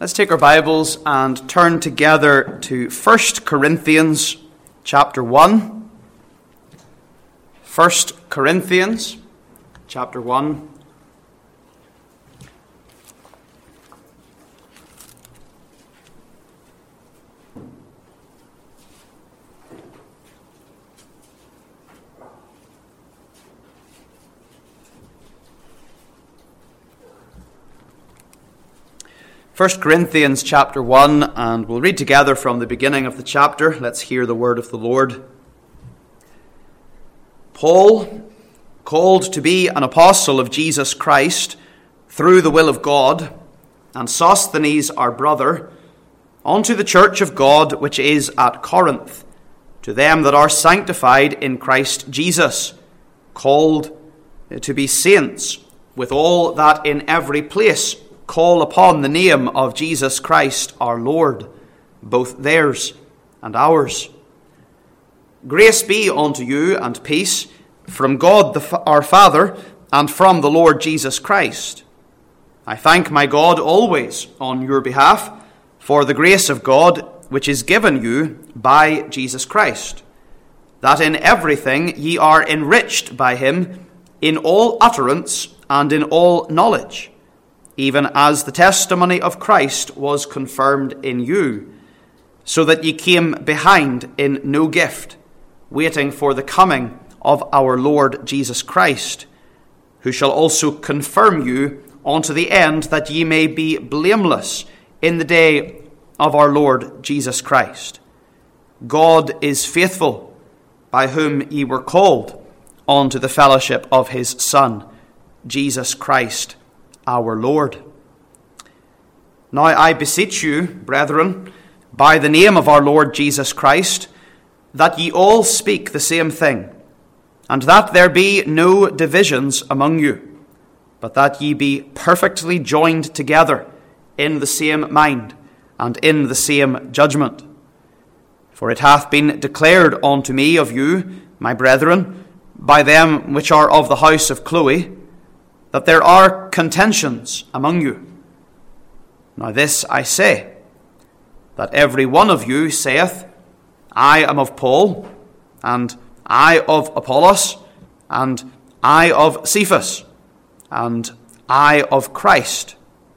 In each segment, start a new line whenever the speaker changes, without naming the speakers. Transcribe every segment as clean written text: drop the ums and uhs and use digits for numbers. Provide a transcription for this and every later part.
Let's take our Bibles and turn together to 1 Corinthians chapter 1. 1 Corinthians chapter 1. First Corinthians chapter 1, and we'll read together from the beginning of the chapter. Let's hear the word of the Lord. Paul, called to be an apostle of Jesus Christ through the will of God, and Sosthenes our brother, unto the church of God which is at Corinth, to them that are sanctified in Christ Jesus, called to be saints, with all that in every place call upon the name of Jesus Christ our Lord, both theirs and ours. Grace be unto you and peace from God our Father and from the Lord Jesus Christ. I thank my God always on your behalf for the grace of God which is given you by Jesus Christ, that in everything ye are enriched by him in all utterance and in all knowledge, even as the testimony of Christ was confirmed in you, so that ye came behind in no gift, waiting for the coming of our Lord Jesus Christ, who shall also confirm you unto the end, that ye may be blameless in the day of our Lord Jesus Christ. God is faithful, by whom ye were called unto the fellowship of his Son, Jesus Christ our Lord. Now I beseech you, brethren, by the name of our Lord Jesus Christ, that ye all speak the same thing, and that there be no divisions among you, but that ye be perfectly joined together in the same mind and in the same judgment. For it hath been declared unto me of you, my brethren, by them which are of the house of Chloe, that there are contentions among you. Now this I say, that every one of you saith, I am of Paul, and I of Apollos, and I of Cephas, and I of Christ.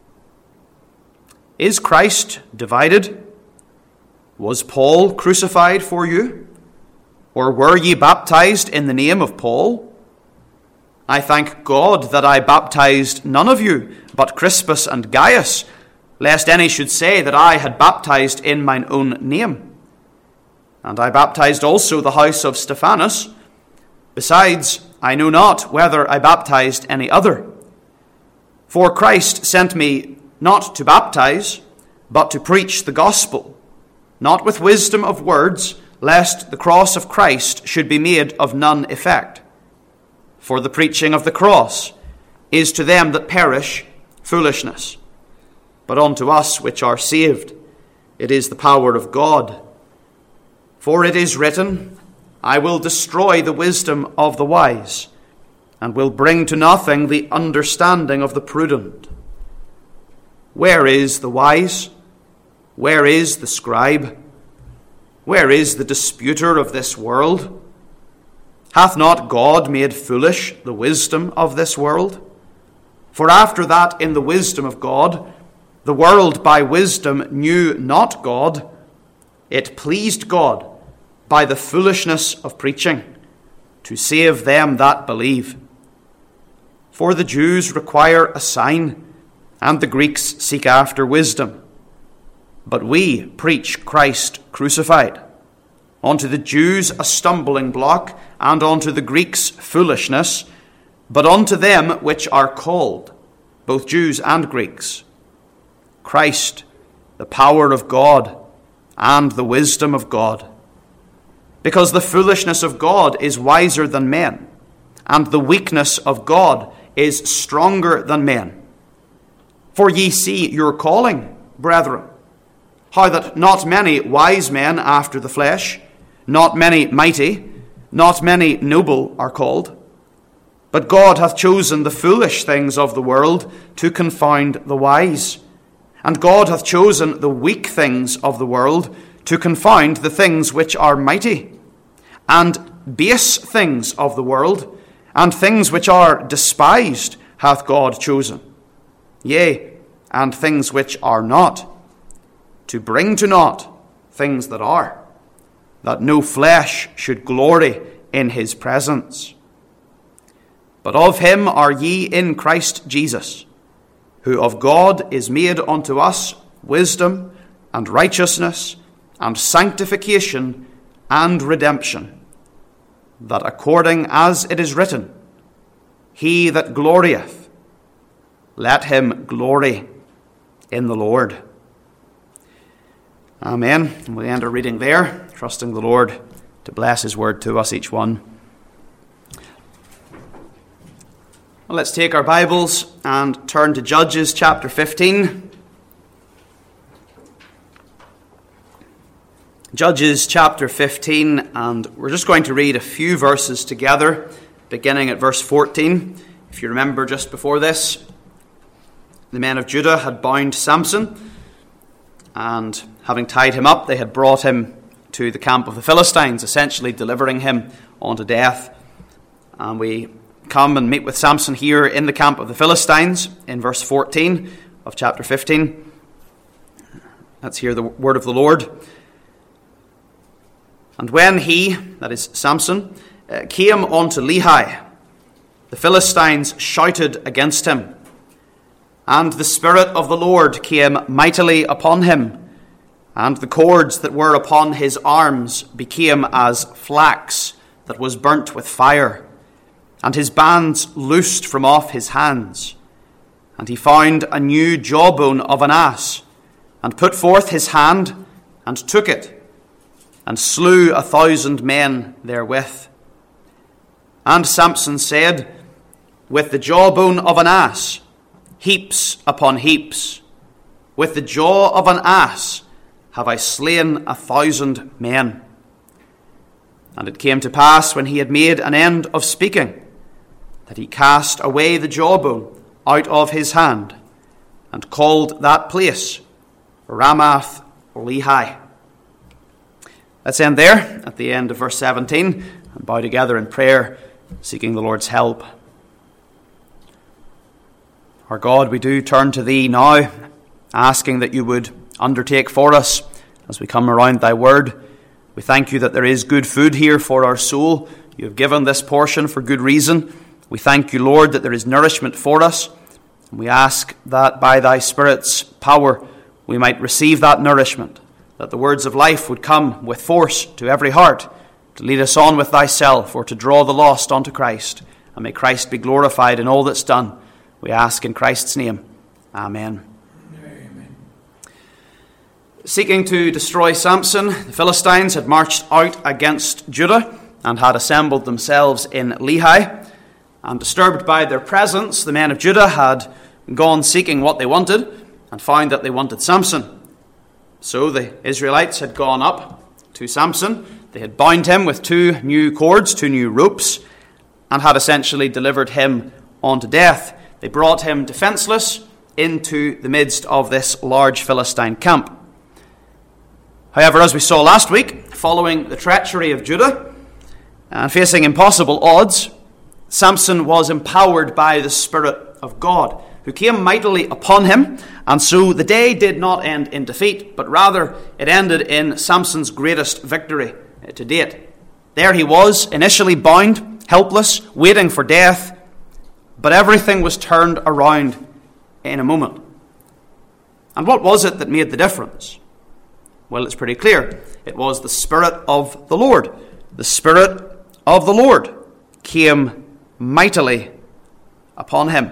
Is Christ divided? Was Paul crucified for you? Or were ye baptized in the name of Paul? I thank God that I baptized none of you, but Crispus and Gaius, lest any should say that I had baptized in mine own name. And I baptized also the house of Stephanus. Besides, I know not whether I baptized any other. For Christ sent me not to baptize, but to preach the gospel, not with wisdom of words, lest the cross of Christ should be made of none effect. For the preaching of the cross is to them that perish foolishness, but unto us which are saved it is the power of God. For it is written, I will destroy the wisdom of the wise, and will bring to nothing the understanding of the prudent. Where is the wise? Where is the scribe? Where is the disputer of this world? Hath not God made foolish the wisdom of this world? For after that in the wisdom of God, the world by wisdom knew not God, it pleased God by the foolishness of preaching to save them that believe. For the Jews require a sign, and the Greeks seek after wisdom. But we preach Christ crucified, unto the Jews a stumbling block, and unto the Greeks foolishness, but unto them which are called, both Jews and Greeks, Christ, the power of God, and the wisdom of God. Because the foolishness of God is wiser than men, and the weakness of God is stronger than men. For ye see your calling, brethren, how that not many wise men after the flesh, not many mighty, not many noble are called. But God hath chosen the foolish things of the world to confound the wise. And God hath chosen the weak things of the world to confound the things which are mighty, and base things of the world, and things which are despised hath God chosen, yea, and things which are not, to bring to naught things that are, that no flesh should glory in his presence. But of him are ye in Christ Jesus, who of God is made unto us wisdom and righteousness and sanctification and redemption, that according as it is written, he that glorieth, let him glory in the Lord. Amen. And we end our reading there, trusting the Lord to bless his word to us, each one. Well, let's take our Bibles and turn to Judges chapter 15. Judges chapter 15, and we're just going to read a few verses together, beginning at verse 14. If you remember, just before this, the men of Judah had bound Samson, and having tied him up, they had brought him to the camp of the Philistines, essentially delivering him unto death. And we come and meet with Samson here in the camp of the Philistines in verse 14 of chapter 15. Let's hear the word of the Lord. And when he, that is Samson, came unto Lehi, the Philistines shouted against him, and the Spirit of the Lord came mightily upon him, and the cords that were upon his arms became as flax that was burnt with fire, and his bands loosed from off his hands. And he found a new jawbone of an ass, and put forth his hand, and took it, and slew 1,000 men therewith. And Samson said, with the jawbone of an ass, heaps upon heaps, with the jaw of an ass have I slain 1,000 men. And it came to pass, when he had made an end of speaking, that he cast away the jawbone out of his hand, and called that place Ramath Lehi. Let's end there at the end of verse 17 and bow together in prayer, seeking the Lord's help. Our God, we do turn to thee now, asking that you would undertake for us as we come around thy word. We thank you that there is good food here for our soul. You have given this portion for good reason. We thank you, Lord, that there is nourishment for us. And we ask that by thy Spirit's power we might receive that nourishment, that the words of life would come with force to every heart, to lead us on with thyself, or to draw the lost unto Christ. And may Christ be glorified in all that's done. We ask in Christ's name. Amen. Amen. Seeking to destroy Samson, the Philistines had marched out against Judah and had assembled themselves in Lehi. And disturbed by their presence, the men of Judah had gone seeking what they wanted and found that they wanted Samson. So the Israelites had gone up to Samson. They had bound him with 2 new cords, 2 new ropes, and had essentially delivered him unto death. They brought him defenseless into the midst of this large Philistine camp. However, as we saw last week, following the treachery of Judah and facing impossible odds, Samson was empowered by the Spirit of God, who came mightily upon him, and so the day did not end in defeat, but rather it ended in Samson's greatest victory to date. There he was, initially bound, helpless, waiting for death, but everything was turned around in a moment. And what was it that made the difference? Well, it's pretty clear. It was the Spirit of the Lord. The Spirit of the Lord came mightily upon him.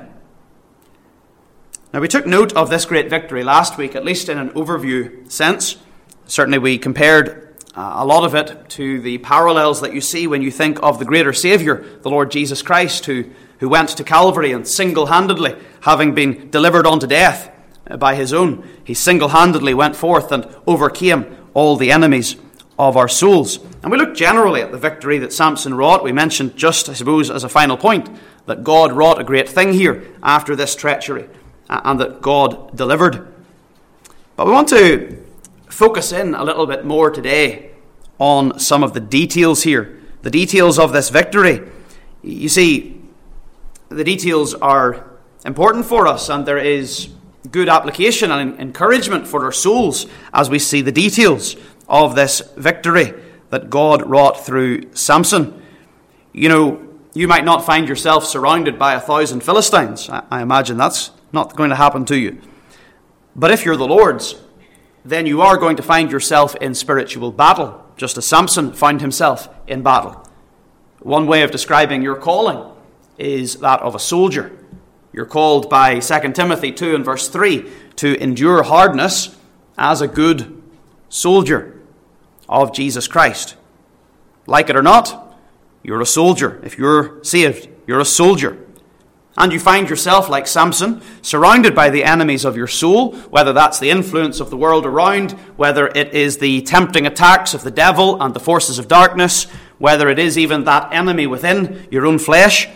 Now, we took note of this great victory last week, at least in an overview sense. Certainly we compared a lot of it to the parallels that you see when you think of the greater Saviour, the Lord Jesus Christ, who went to Calvary and single-handedly, having been delivered unto death by his own, he single-handedly went forth and overcame all the enemies of our souls. And we look generally at the victory that Samson wrought. We mentioned just, I suppose, as a final point, that God wrought a great thing here after this treachery, and that God delivered. But we want to focus in a little bit more today on some of the details here, the details of this victory. You see, the details are important for us, and there is good application and encouragement for our souls as we see the details of this victory that God wrought through Samson. You know, you might not find yourself surrounded by 1,000 Philistines. I imagine that's not going to happen to you. But if you're the Lord's, then you are going to find yourself in spiritual battle, just as Samson found himself in battle. One way of describing your calling is that of a soldier. You're called by 2 Timothy 2 and verse 3 to endure hardness as a good soldier of Jesus Christ. Like it or not, you're a soldier. If you're saved, you're a soldier. And you find yourself, like Samson, surrounded by the enemies of your soul, whether that's the influence of the world around, whether it is the tempting attacks of the devil and the forces of darkness, whether it is even that enemy within your own flesh.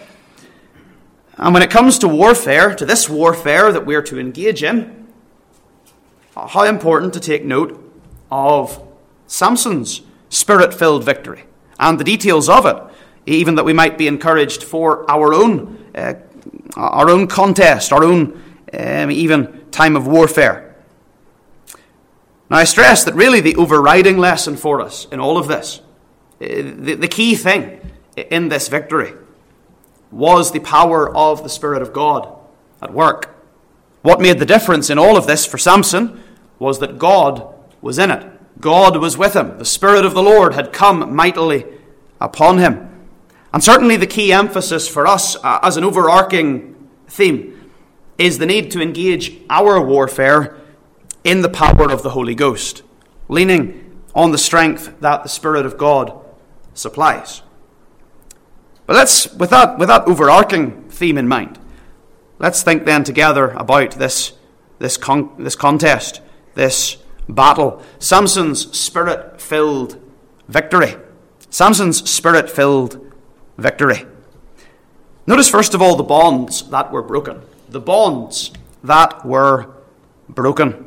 And when it comes to warfare, to this warfare that we're to engage in, how important to take note of Samson's spirit-filled victory and the details of it, even that we might be encouraged for our own contest, our own even time of warfare. Now, I stress that really the overriding lesson for us in all of this, the key thing in this victory, was the power of the Spirit of God at work. What made the difference in all of this for Samson was that God was in it. God was with him. The Spirit of the Lord had come mightily upon him. And certainly the key emphasis for us as an overarching theme is the need to engage our warfare in the power of the Holy Ghost, leaning on the strength that the Spirit of God supplies. But with that overarching theme in mind, let's think then together about this contest, this battle, Samson's spirit-filled victory. Samson's spirit-filled victory. Notice first of all the bonds that were broken. The bonds that were broken.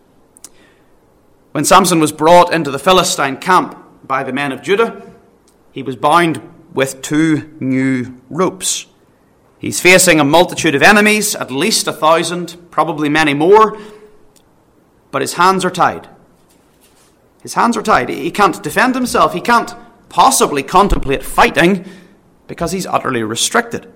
When Samson was brought into the Philistine camp by the men of Judah, he was bound with 2 new ropes. He's facing a multitude of enemies, at least 1,000, probably many more, but his hands are tied. His hands are tied. He can't defend himself. He can't possibly contemplate fighting because he's utterly restricted.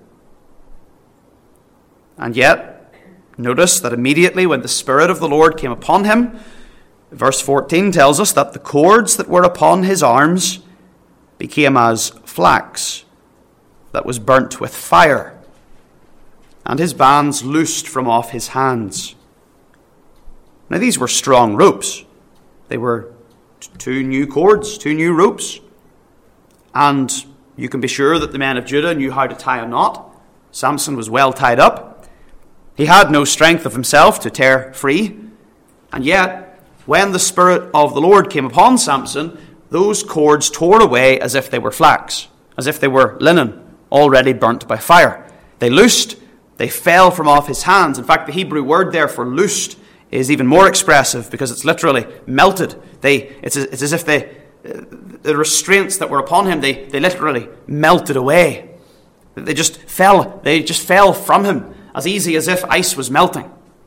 And yet, notice that immediately when the Spirit of the Lord came upon him, verse 14 tells us that the cords that were upon his arms became as flax that was burnt with fire, and his bands loosed from off his hands. Now these were strong ropes. They were 2 new cords, 2 new ropes. And you can be sure that the men of Judah knew how to tie a knot. Samson was well tied up. He had no strength of himself to tear free. And yet, when the Spirit of the Lord came upon Samson, those cords tore away as if they were flax, as if they were linen, already burnt by fire. They loosed, they fell from off his hands. In fact, the Hebrew word there for loosed is even more expressive because it's literally melted. It's as if the restraints that were upon him, they literally melted away. They just fell from him as easy as if ice was melting.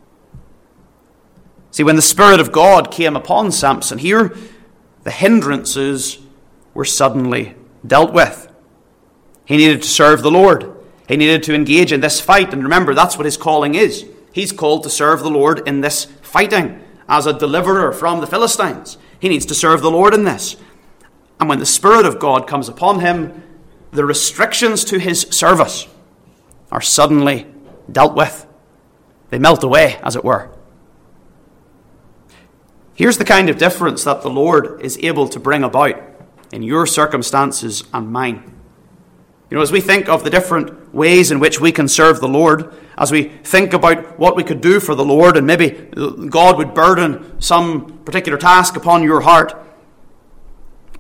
See, when the Spirit of God came upon Samson here, the hindrances were suddenly dealt with. He needed to serve the Lord. He needed to engage in this fight. And remember, that's what his calling is. He's called to serve the Lord in this fighting as a deliverer from the Philistines. He needs to serve the Lord in this. And when the Spirit of God comes upon him, the restrictions to his service are suddenly dealt with. They melt away, as it were. Here's the kind of difference that the Lord is able to bring about in your circumstances and mine. You know, as we think of the different ways in which we can serve the Lord, as we think about what we could do for the Lord, and maybe God would burden some particular task upon your heart,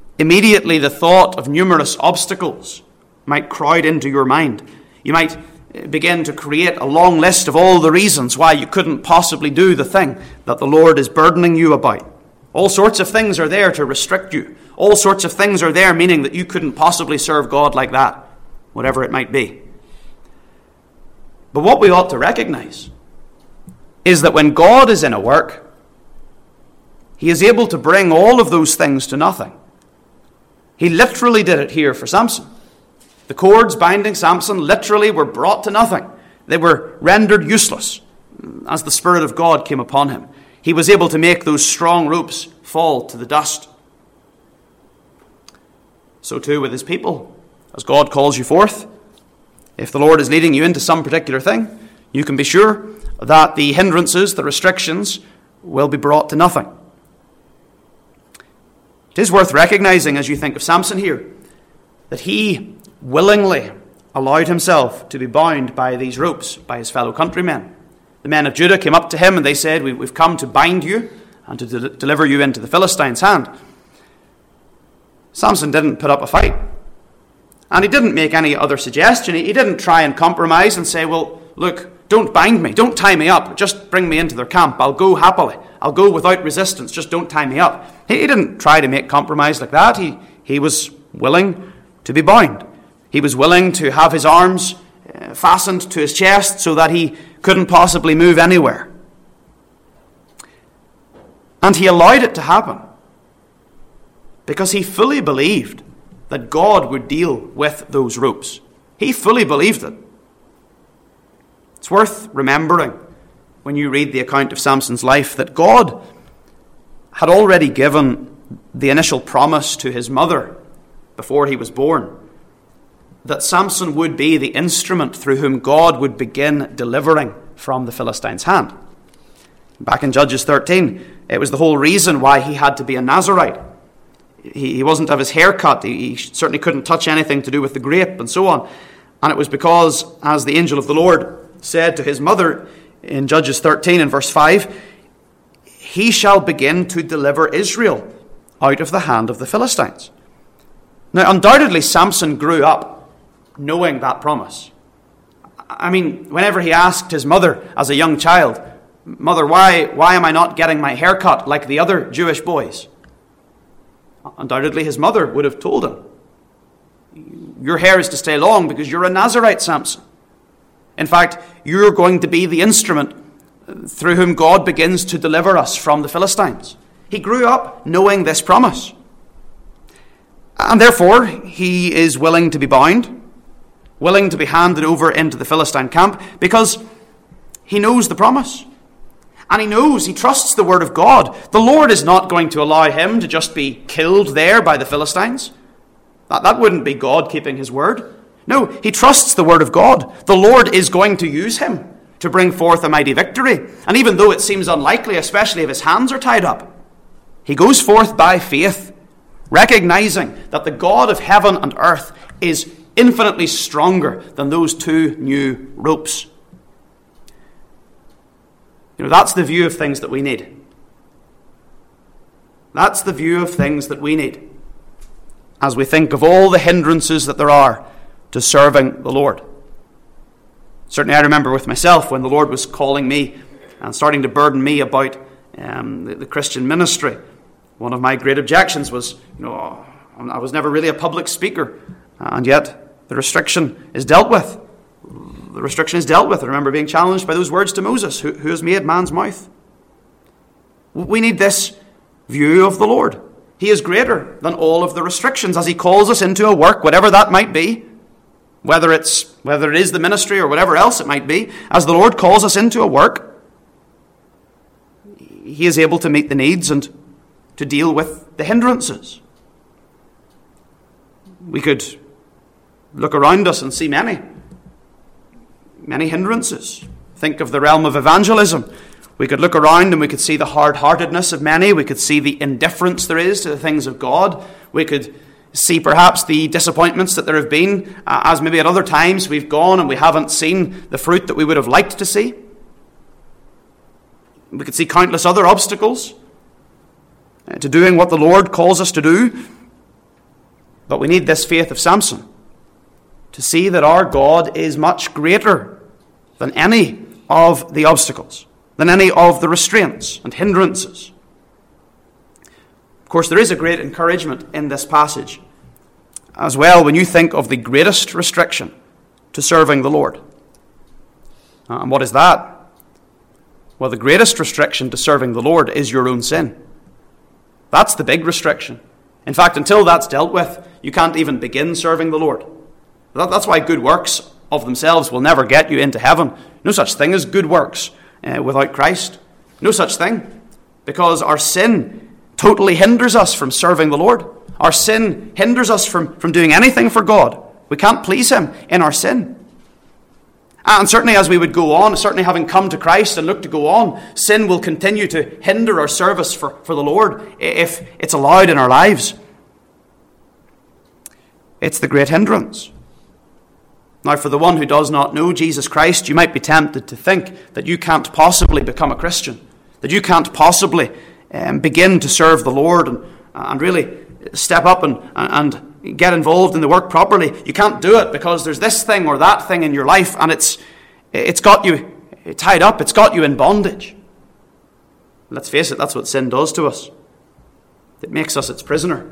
immediately the thought of numerous obstacles might crowd into your mind. You might begin to create a long list of all the reasons why you couldn't possibly do the thing that the Lord is burdening you about. All sorts of things are there to restrict you. All sorts of things are there meaning that you couldn't possibly serve God like that, whatever it might be. But what we ought to recognize is that when God is in a work, he is able to bring all of those things to nothing. He literally did it here for Samson. The cords binding Samson literally were brought to nothing. They were rendered useless as the Spirit of God came upon him. He was able to make those strong ropes fall to the dust. So too with his people. As God calls you forth, if the Lord is leading you into some particular thing, you can be sure that the hindrances, the restrictions, will be brought to nothing. It is worth recognizing, as you think of Samson here, that he willingly allowed himself to be bound by these ropes by his fellow countrymen. The men of Judah came up to him and they said, we've come to bind you and to deliver you into the Philistines' hand. Samson didn't put up a fight. And he didn't make any other suggestion. He didn't try and compromise and say, well, look, don't bind me, don't tie me up, just bring me into their camp. I'll go happily. I'll go without resistance, just don't tie me up. He didn't try to make compromise like that. He was willing to be bound. He was willing to have his arms fastened to his chest so that he couldn't possibly move anywhere. And he allowed it to happen because he fully believed that God would deal with those ropes. He fully believed it. It's worth remembering when you read the account of Samson's life that God had already given the initial promise to his mother before he was born that Samson would be the instrument through whom God would begin delivering from the Philistines' hand. Back in Judges 13, it was the whole reason why he had to be a Nazirite. He wasn't to have his hair cut. He certainly couldn't touch anything to do with the grape and so on. And it was because, as the angel of the Lord said to his mother in Judges 13 and verse 5, he shall begin to deliver Israel out of the hand of the Philistines. Now, undoubtedly, Samson grew up knowing that promise. I mean, whenever he asked his mother as a young child, Mother, why am I not getting my hair cut like the other Jewish boys? Undoubtedly, his mother would have told him, your hair is to stay long because you're a Nazirite, Samson. In fact, you're going to be the instrument through whom God begins to deliver us from the Philistines. He grew up knowing this promise. And therefore, he is willing to be bound, willing to be handed over into the Philistine camp because he knows the promise. And he trusts the word of God. The Lord is not going to allow him to just be killed there by the Philistines. That wouldn't be God keeping his word. No, he trusts the word of God. The Lord is going to use him to bring forth a mighty victory. And even though it seems unlikely, especially if his hands are tied up, he goes forth by faith, recognizing that the God of heaven and earth is infinitely stronger than those two new ropes. That's the view of things that we need. That's the view of things that we need as we think of all the hindrances that there are to serving the Lord. Certainly I remember with myself when the Lord was calling me and starting to burden me about the Christian ministry. One of my great objections was, I was never really a public speaker, and yet the restriction is dealt with. The restriction is dealt with. I remember being challenged by those words to Moses, who has made man's mouth. We need this view of the Lord. He is greater than all of the restrictions as he calls us into a work, whatever that might be, whether it is the ministry or whatever else it might be. As the Lord calls us into a work, he is able to meet the needs and to deal with the hindrances. We could look around us and see many hindrances. Think of the realm of evangelism. We could look around and we could see the hard-heartedness of many. We could see the indifference there is to the things of God. We could see perhaps the disappointments that there have been, as maybe at other times we've gone and we haven't seen the fruit that we would have liked to see. We could see countless other obstacles to doing what the Lord calls us to do. But we need this faith of Samson to see that our God is much greater than any of the obstacles, than any of the restraints and hindrances. Of course, there is a great encouragement in this passage as well when you think of the greatest restriction to serving the Lord. And what is that? Well, the greatest restriction to serving the Lord is your own sin. That's the big restriction. In fact, until that's dealt with, you can't even begin serving the Lord. That's why good works of themselves will never get you into heaven. No such thing as good works without Christ. No such thing. Because our sin totally hinders us from serving the Lord. Our sin hinders us from doing anything for God. We can't please Him in our sin. And certainly as we would go on, certainly having come to Christ and look to go on, sin will continue to hinder our service for the Lord if it's allowed in our lives. It's the great hindrance. Now, for the one who does not know Jesus Christ, you might be tempted to think that you can't possibly become a Christian, that you can't possibly begin to serve the Lord and really step up and get involved in the work properly. You can't do it because there's this thing or that thing in your life, and it's got you tied up. It's got you in bondage. Let's face it, that's what sin does to us. It makes us its prisoner.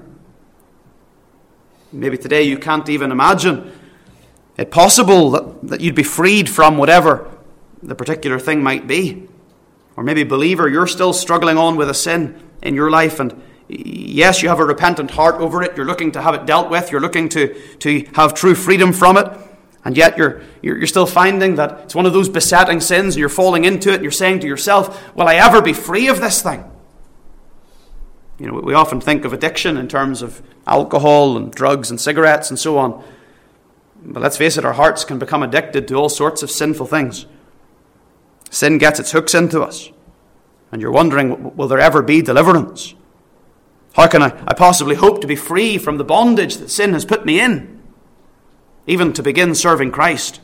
Maybe today you can't even imagine it possible that you'd be freed from whatever the particular thing might be. Or maybe, believer, you're still struggling on with a sin in your life, and yes, you have a repentant heart over it. You're looking to have it dealt with. You're looking to have true freedom from it. And yet you're still finding that it's one of those besetting sins, and you're falling into it, and you're saying to yourself, will I ever be free of this thing? You know, we often think of addiction in terms of alcohol and drugs and cigarettes and so on. But let's face it, our hearts can become addicted to all sorts of sinful things. Sin gets its hooks into us. And you're wondering, will there ever be deliverance? How can I possibly hope to be free from the bondage that sin has put me in, even to begin serving Christ?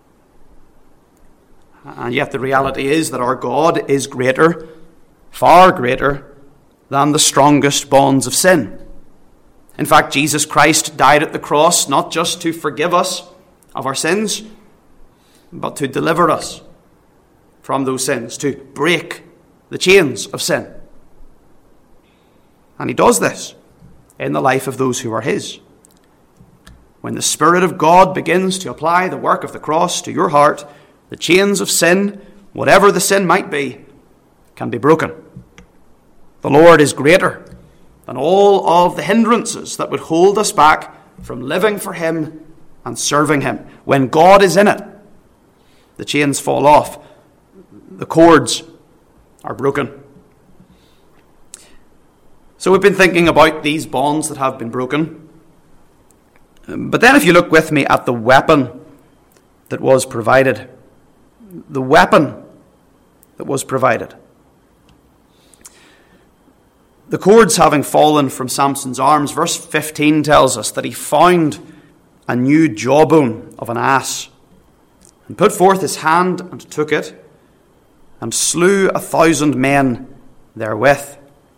And yet the reality is that our God is greater, far greater, than the strongest bonds of sin. In fact, Jesus Christ died at the cross not just to forgive us of our sins, but to deliver us from those sins, to break the chains of sin. And He does this in the life of those who are His. When the Spirit of God begins to apply the work of the cross to your heart, the chains of sin, whatever the sin might be, can be broken. The Lord is greater than all of the hindrances that would hold us back from living for Him and serving Him. When God is in it, the chains fall off. The cords are broken. So we've been thinking about these bonds that have been broken. But then if you look with me at the weapon that was provided. The weapon that was provided. The cords having fallen from Samson's arms, verse 15 tells us that he found a new jawbone of an ass, and put forth his hand and took it, and slew 1,000 men therewith.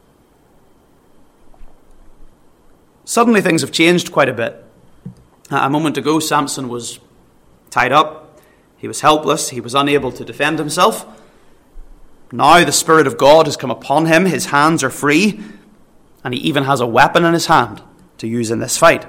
Suddenly things have changed quite a bit. A moment ago, Samson was tied up. He was helpless. He was unable to defend himself. Now the Spirit of God has come upon him. His hands are free, and he even has a weapon in his hand to use in this fight.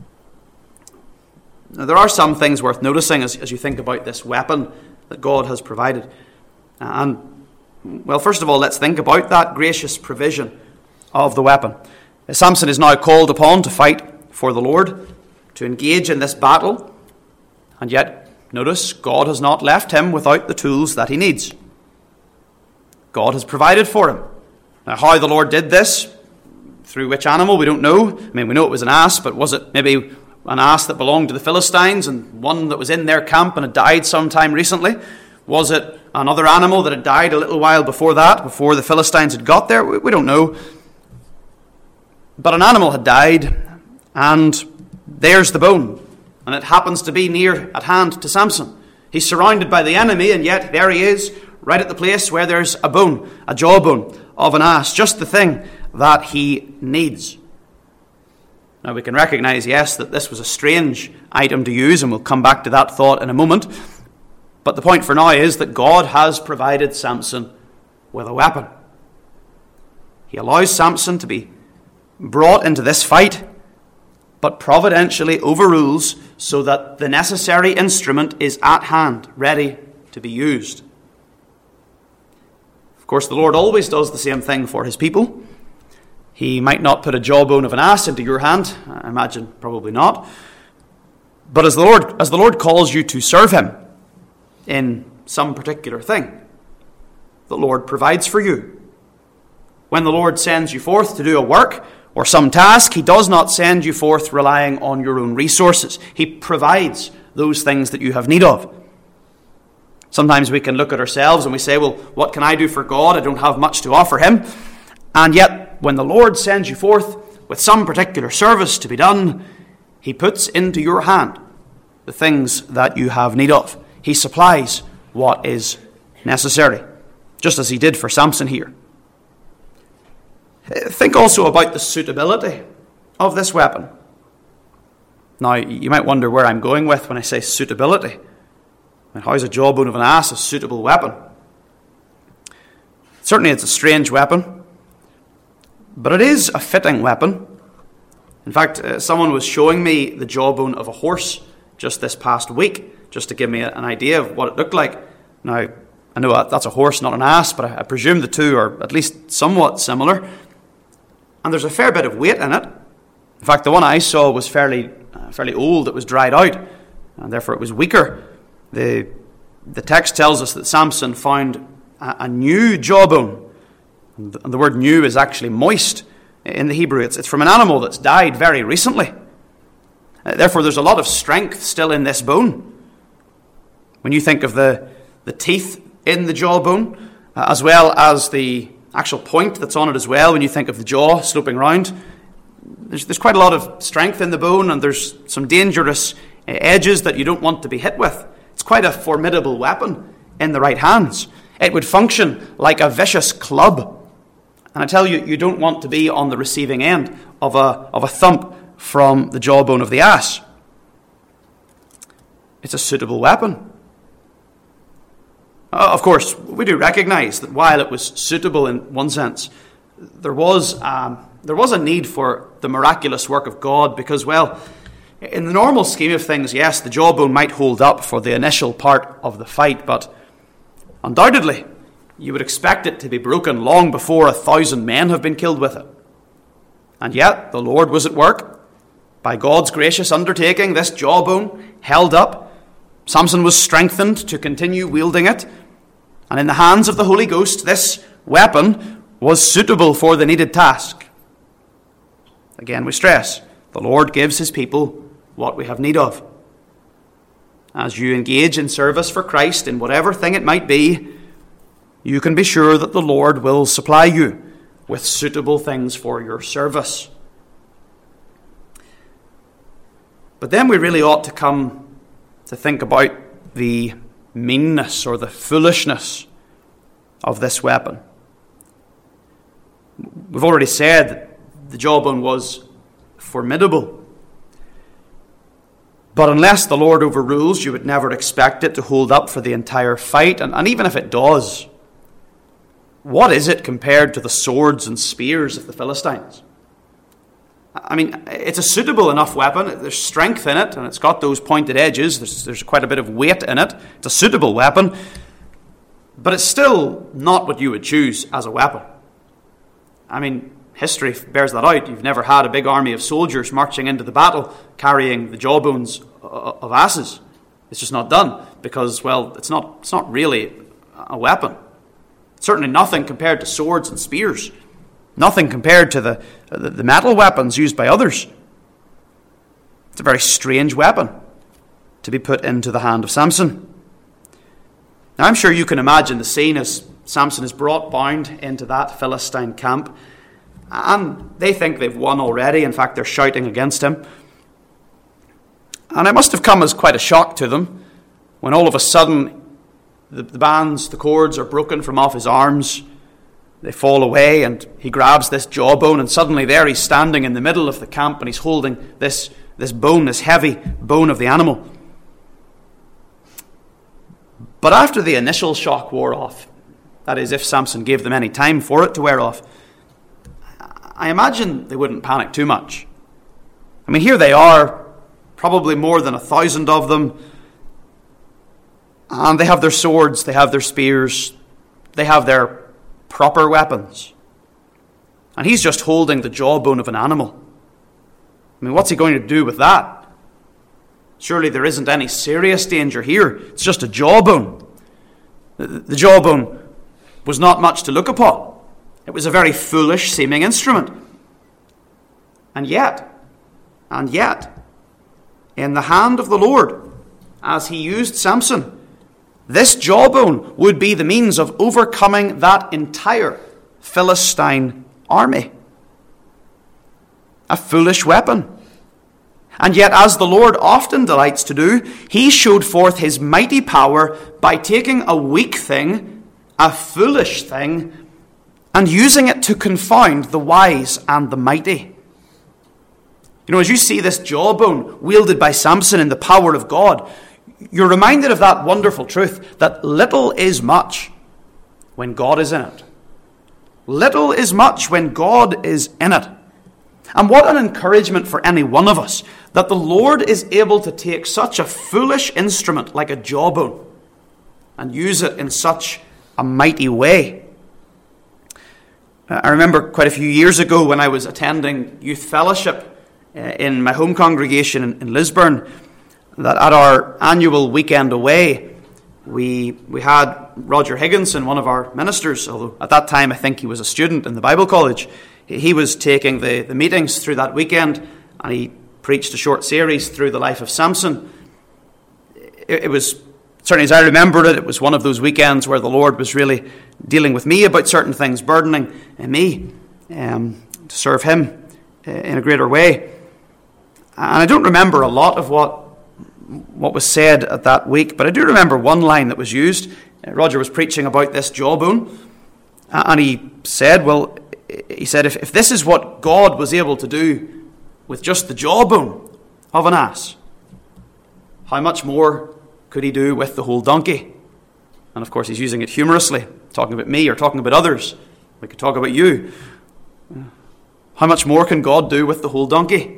Now, there are some things worth noticing as you think about this weapon that God has provided. And, well, first of all, let's think about that gracious provision of the weapon. Samson is now called upon to fight for the Lord, to engage in this battle, and yet, notice, God has not left him without the tools that he needs. God has provided for him. Now, how the Lord did this, through which animal, we don't know. I mean, we know it was an ass, but was it maybe an ass that belonged to the Philistines and one that was in their camp and had died sometime recently? Was it another animal that had died a little while before that, before the Philistines had got there? We don't know. But an animal had died, and there's the bone. And it happens to be near at hand to Samson. He's surrounded by the enemy, and yet there he is, right at the place where there's a bone, a jawbone of an ass, just the thing that he needs. Now we can recognize, yes, that this was a strange item to use, and we'll come back to that thought in a moment. But the point for now is that God has provided Samson with a weapon. He allows Samson to be brought into this fight, but providentially overrules so that the necessary instrument is at hand, ready to be used. Of course, the Lord always does the same thing for his people. He might not put a jawbone of an ass into your hand. I imagine probably not. But as the Lord calls you to serve him in some particular thing, the Lord provides for you. When the Lord sends you forth to do a work or some task, he does not send you forth relying on your own resources. He provides those things that you have need of. Sometimes we can look at ourselves and we say, well, what can I do for God? I don't have much to offer him. And yet, when the Lord sends you forth with some particular service to be done, he puts into your hand the things that you have need of. He supplies what is necessary, just as he did for Samson here. Think also about the suitability of this weapon. Now, you might wonder where I'm going with when I say suitability. And how is a jawbone of an ass a suitable weapon? Certainly it's a strange weapon, but it is a fitting weapon. In fact, someone was showing me the jawbone of a horse just this past week, just to give me an idea of what it looked like. Now, I know that's a horse, not an ass, but I presume the two are at least somewhat similar. And there's a fair bit of weight in it. In fact, the one I saw was fairly old. It was dried out, and therefore it was weaker. The text tells us that Samson found a new jawbone. And the word new is actually moist in the Hebrew. It's from an animal that's died very recently. Therefore, there's a lot of strength still in this bone. When you think of the teeth in the jawbone, as well as the actual point that's on it as well, when you think of the jaw sloping round, there's quite a lot of strength in the bone, and there's some dangerous edges that you don't want to be hit with. It's quite a formidable weapon in the right hands. It would function like a vicious club. And I tell you, you don't want to be on the receiving end of a thump from the jawbone of the ass. It's a suitable weapon. Of course, we do recognize that while it was suitable in one sense, there was a need for the miraculous work of God because, well, in the normal scheme of things, yes, the jawbone might hold up for the initial part of the fight, but undoubtedly, you would expect it to be broken long before 1,000 men have been killed with it. And yet, the Lord was at work. By God's gracious undertaking, this jawbone held up. Samson was strengthened to continue wielding it. And in the hands of the Holy Ghost, this weapon was suitable for the needed task. Again, we stress, the Lord gives his people what we have need of. As you engage in service for Christ in whatever thing it might be, you can be sure that the Lord will supply you with suitable things for your service. But then we really ought to come to think about the meanness or the foolishness of this weapon. We've already said that the jawbone was formidable. But unless the Lord overrules, you would never expect it to hold up for the entire fight. And even if it does, what is it compared to the swords and spears of the Philistines? I mean, it's a suitable enough weapon. There's strength in it, and it's got those pointed edges. There's quite a bit of weight in it. It's a suitable weapon. But it's still not what you would choose as a weapon. I mean, history bears that out. You've never had a big army of soldiers marching into the battle carrying the jawbones of asses. It's just not done because, well, it's not really a weapon. Certainly nothing compared to swords and spears. Nothing compared to the metal weapons used by others. It's a very strange weapon to be put into the hand of Samson. Now, I'm sure you can imagine the scene as Samson is brought bound into that Philistine camp. And they think they've won already. In fact, they're shouting against him. And it must have come as quite a shock to them when all of a sudden the bands, the cords are broken from off his arms. they fall away, and he grabs this jawbone, and suddenly there he's standing in the middle of the camp, and he's holding this bone, this heavy bone of the animal. But after the initial shock wore off, that is, if Samson gave them any time for it to wear off, I imagine they wouldn't panic too much. I mean, here they are, probably more than 1,000 of them, and they have their swords, they have their spears, they have their proper weapons. And he's just holding the jawbone of an animal. I mean, what's he going to do with that? Surely there isn't any serious danger here. It's just a jawbone. The jawbone was not much to look upon. It was a very foolish seeming instrument. And yet, in the hand of the Lord, as he used Samson, this jawbone would be the means of overcoming that entire Philistine army. A foolish weapon. And yet, as the Lord often delights to do, he showed forth his mighty power by taking a weak thing, a foolish thing, and using it to confound the wise and the mighty. You know, as you see this jawbone wielded by Samson in the power of God, you're reminded of that wonderful truth that little is much when God is in it. Little is much when God is in it. And what an encouragement for any one of us that the Lord is able to take such a foolish instrument like a jawbone and use it in such a mighty way. I remember quite a few years ago when I was attending youth fellowship in my home congregation in Lisburn, that at our annual weekend away, we had Roger Higginson, one of our ministers, although at that time I think he was a student in the Bible college. He was taking the meetings through that weekend, and he preached a short series through the life of Samson. It was, certainly as I remember it, it was one of those weekends where the Lord was really dealing with me about certain things, burdening me to serve him in a greater way. And I don't remember a lot of what was said at that week, but I do remember one line that was used. Roger was preaching about this jawbone, and he said, if this is what God was able to do with just the jawbone of an ass, how much more could he do with the whole donkey? And of course he's using it humorously, talking about me or talking about others. We could talk about you. How much more can God do with the whole donkey?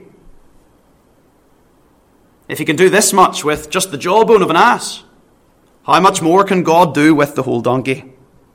If he can do this much with just the jawbone of an ass, how much more can God do with the whole donkey?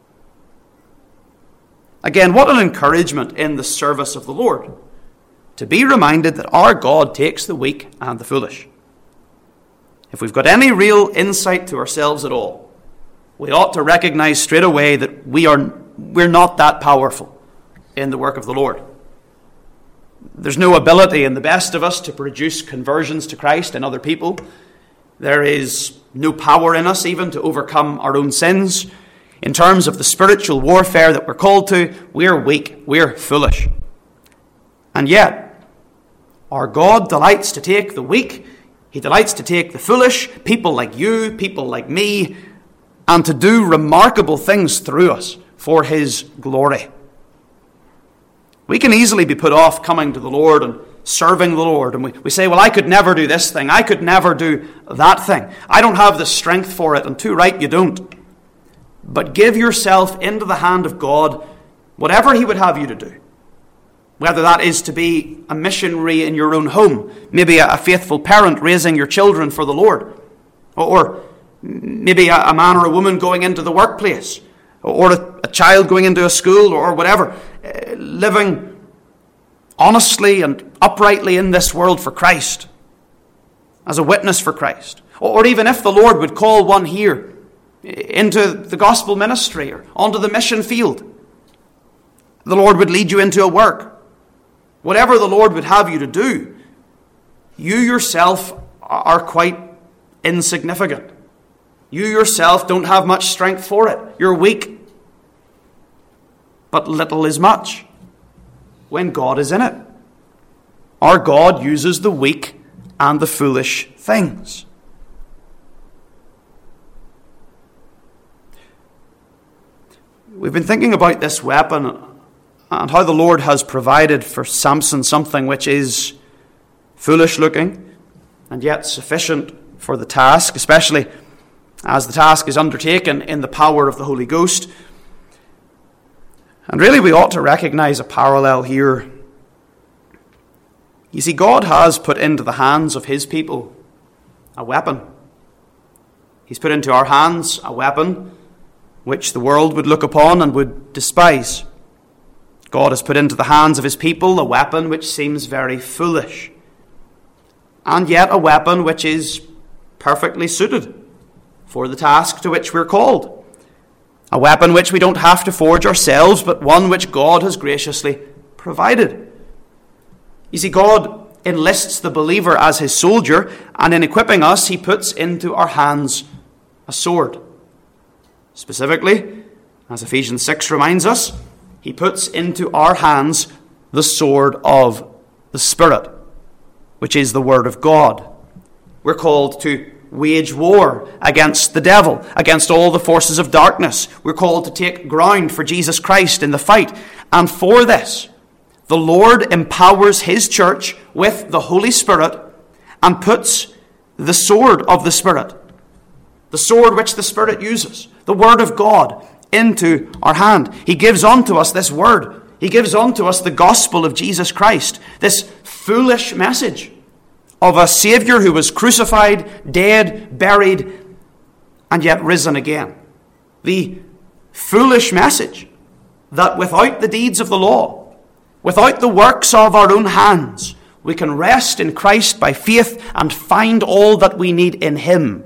Again, what an encouragement in the service of the Lord, to be reminded that our God takes the weak and the foolish. If we've got any real insight to ourselves at all, we ought to recognize straight away that we're not that powerful in the work of the Lord. There's no ability in the best of us to produce conversions to Christ in other people. There is no power in us even to overcome our own sins. In terms of the spiritual warfare that we're called to, we're weak, we're foolish. And yet, our God delights to take the weak, he delights to take the foolish, people like you, people like me, and to do remarkable things through us for his glory. We can easily be put off coming to the Lord and serving the Lord. And we say, I could never do this thing. I could never do that thing. I don't have the strength for it. And too right, you don't. But give yourself into the hand of God, whatever he would have you to do. Whether that is to be a missionary in your own home, maybe a faithful parent raising your children for the Lord, or maybe a man or a woman going into the workplace, or a child going into a school, or whatever, living honestly and uprightly in this world for Christ, as a witness for Christ. Or even if the Lord would call one here into the gospel ministry or onto the mission field, the Lord would lead you into a work. Whatever the Lord would have you to do, you yourself are quite insignificant. You yourself don't have much strength for it. You're weak. But little is much when God is in it. Our God uses the weak and the foolish things. We've been thinking about this weapon and how the Lord has provided for Samson something which is foolish looking and yet sufficient for the task, especially as the task is undertaken in the power of the Holy Ghost. And really we ought to recognize a parallel here. You see, God has put into the hands of his people a weapon. He's put into our hands a weapon which the world would look upon and would despise. God has put into the hands of his people a weapon which seems very foolish, and yet a weapon which is perfectly suited for the task to which we're called. A weapon which we don't have to forge ourselves, but one which God has graciously provided. You see, God enlists the believer as his soldier, and in equipping us, he puts into our hands a sword. Specifically, as Ephesians 6 reminds us, he puts into our hands the sword of the Spirit, which is the Word of God. We're called to wage war against the devil, against all the forces of darkness. We're called to take ground for Jesus Christ in the fight. And for this, the Lord empowers his church with the Holy Spirit and puts the sword of the Spirit, the sword which the Spirit uses, the Word of God, into our hand. He gives unto us this Word. He gives unto us the gospel of Jesus Christ, this foolish message of a Saviour who was crucified, dead, buried, and yet risen again. The foolish message that without the deeds of the law, without the works of our own hands, we can rest in Christ by faith and find all that we need in him.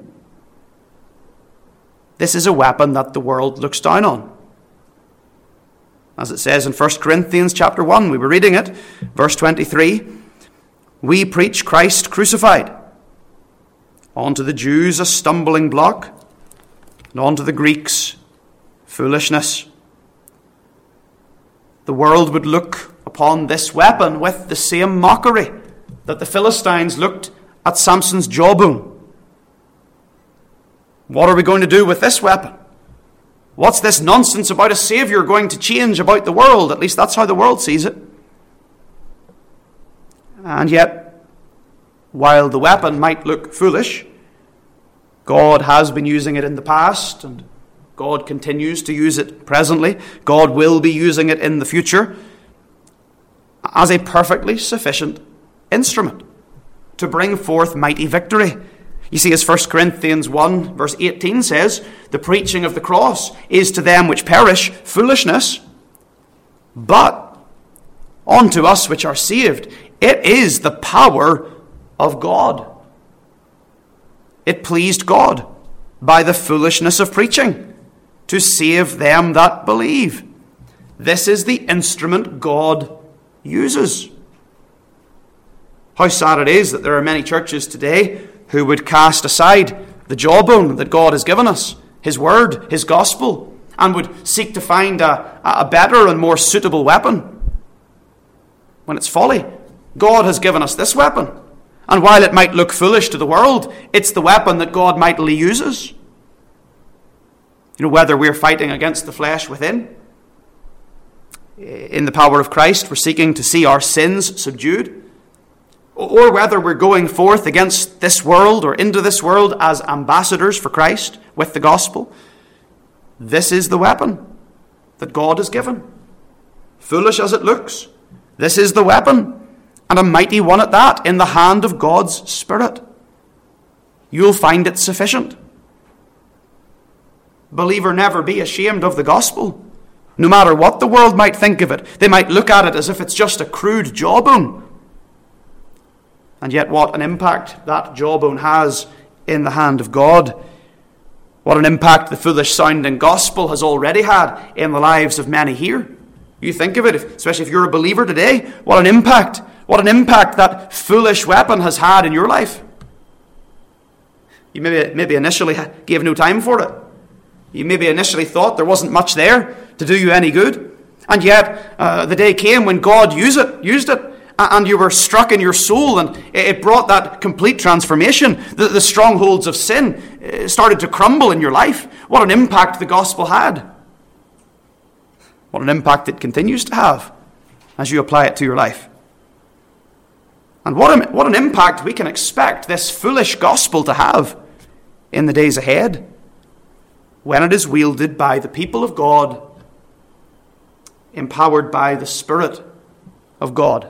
This is a weapon that the world looks down on. As it says in 1 Corinthians chapter 1, we were reading it, verse 23, we preach Christ crucified, unto the Jews a stumbling block, and unto the Greeks foolishness. The world would look upon this weapon with the same mockery that the Philistines looked at Samson's jawbone. What are we going to do with this weapon? What's this nonsense about a Saviour going to change about the world? At least that's how the world sees it. And yet, while the weapon might look foolish, God has been using it in the past, and God continues to use it presently. God will be using it in the future as a perfectly sufficient instrument to bring forth mighty victory. You see, as 1 Corinthians 1 verse 18 says, the preaching of the cross is to them which perish foolishness, but unto us which are saved, it is the power of God. It pleased God by the foolishness of preaching to save them that believe. This is the instrument God uses. How sad it is that there are many churches today who would cast aside the jawbone that God has given us, his word, his gospel, and would seek to find a better and more suitable weapon, when it's folly. God has given us this weapon, and while it might look foolish to the world, it's the weapon that God mightily uses. You know, whether we're fighting against the flesh within, in the power of Christ, we're seeking to see our sins subdued, or whether we're going forth against this world or into this world as ambassadors for Christ with the gospel, this is the weapon that God has given. Foolish as it looks, this is the weapon, and a mighty one at that, in the hand of God's Spirit. You'll find it sufficient. Believer, never be ashamed of the gospel. No matter what the world might think of it, they might look at it as if it's just a crude jawbone. And yet what an impact that jawbone has in the hand of God. What an impact the foolish sounding gospel has already had in the lives of many here. You think of it, especially if you're a believer today, what an impact that foolish weapon has had in your life. You maybe initially gave no time for it. You maybe initially thought there wasn't much there to do you any good. And yet the day came when God used it. And you were struck in your soul, and it brought that complete transformation. The strongholds of sin started to crumble in your life. What an impact the gospel had. what an impact it continues to have as you apply it to your life. And what an impact we can expect this foolish gospel to have in the days ahead when it is wielded by the people of God, empowered by the Spirit of God.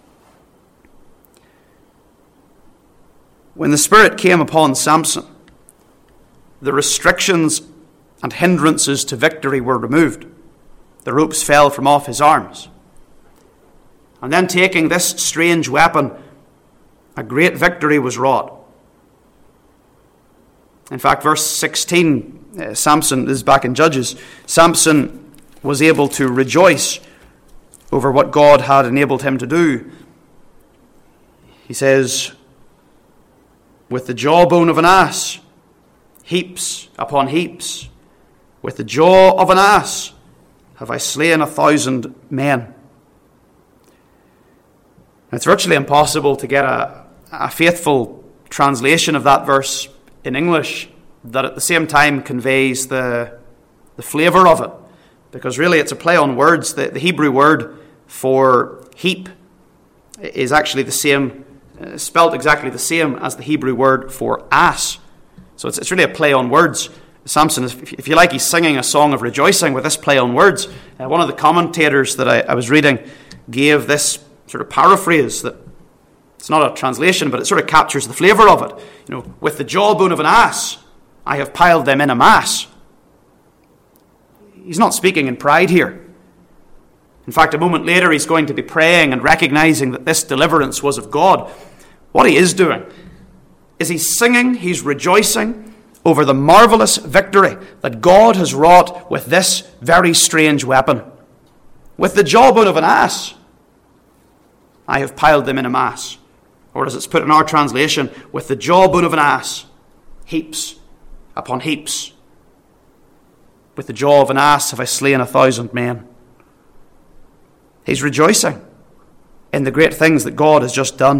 When the Spirit came upon Samson, the restrictions and hindrances to victory were removed. The ropes fell from off his arms. And then, taking this strange weapon, a great victory was wrought. In fact, verse 16, Samson is back in Judges. Samson was able to rejoice over what God had enabled him to do. He says, with the jawbone of an ass, heaps upon heaps, with the jaw of an ass have I slain 1,000 men. It's virtually impossible to get a faithful translation of that verse in English that at the same time conveys the flavour of it. Because really it's a play on words. The Hebrew word for heap is actually the same, spelt exactly the same as the Hebrew word for ass. So it's really a play on words. Samson, if you like, he's singing a song of rejoicing with this play on words. One of the commentators that I was reading gave this sort of paraphrase that it's not a translation, but it sort of captures the flavour of it. With the jawbone of an ass, I have piled them in a mass. He's not speaking in pride here. In fact, a moment later, he's going to be praying and recognizing that this deliverance was of God. What he is doing is he's singing, he's rejoicing over the marvelous victory that God has wrought with this very strange weapon. With the jawbone of an ass, I have piled them in a mass. Or as it's put in our translation, with the jawbone of an ass, heaps upon heaps. With the jaw of an ass have I slain 1,000 men. He's rejoicing in the great things that God has just done.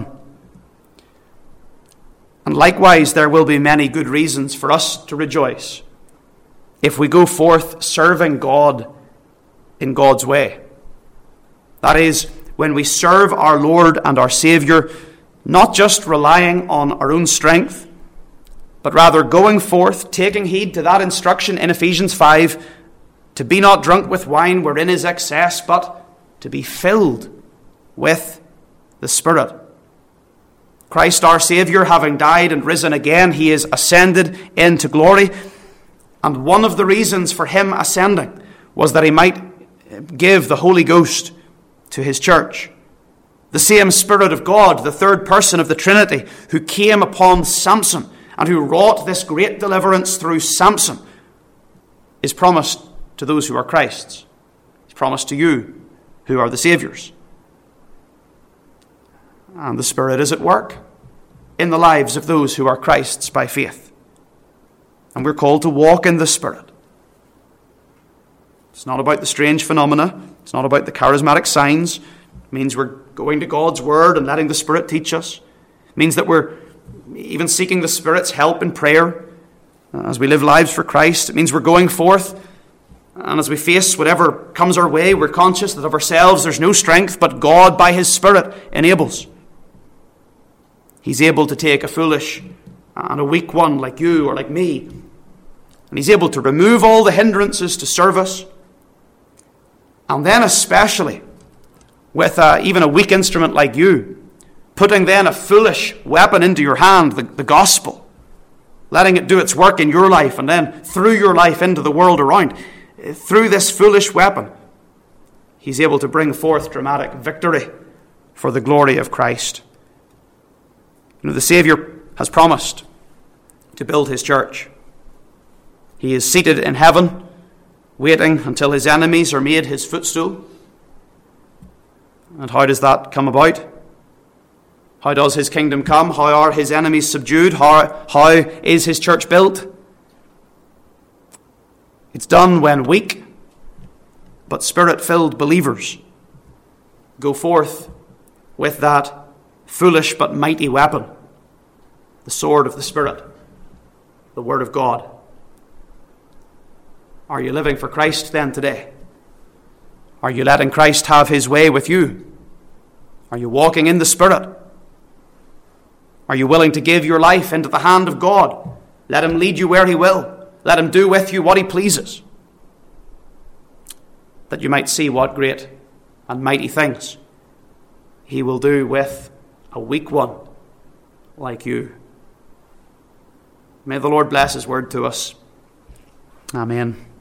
And likewise, there will be many good reasons for us to rejoice if we go forth serving God in God's way. That is, when we serve our Lord and our Saviour, not just relying on our own strength, but rather going forth, taking heed to that instruction in Ephesians 5, to be not drunk with wine wherein is excess, but to be filled with the Spirit. Christ our Saviour, having died and risen again, he is ascended into glory. And one of the reasons for him ascending was that he might give the Holy Ghost to his church. The same Spirit of God, the third person of the Trinity, who came upon Samson and who wrought this great deliverance through Samson, is promised to those who are Christ's. He's promised to you who are the Saviour's. And the Spirit is at work in the lives of those who are Christ's by faith. And we're called to walk in the Spirit. It's not about the strange phenomena. It's not about the charismatic signs. It means we're going to God's Word and letting the Spirit teach us. It means that we're even seeking the Spirit's help in prayer as we live lives for Christ. It means we're going forth, and as we face whatever comes our way, we're conscious that of ourselves there's no strength, but God by his Spirit enables. He's able to take a foolish and a weak one like you or like me, and he's able to remove all the hindrances to service. And then especially with even a weak instrument like you, putting then a foolish weapon into your hand, the gospel, letting it do its work in your life and then through your life into the world around. Through this foolish weapon, he's able to bring forth dramatic victory for the glory of Christ. The Saviour has promised to build his church. He is seated in heaven, waiting until his enemies are made his footstool. And how does that come about? How does his kingdom come? How are his enemies subdued? How is his church built? It's done when weak but Spirit-filled believers go forth with that foolish but mighty weapon, the sword of the Spirit, the Word of God. Are you living for Christ then today? Are you letting Christ have his way with you? Are you walking in the Spirit? Are you willing to give your life into the hand of God? Let him lead you where he will. Let him do with you what he pleases, that you might see what great and mighty things he will do with a weak one like you. May the Lord bless his word to us. Amen.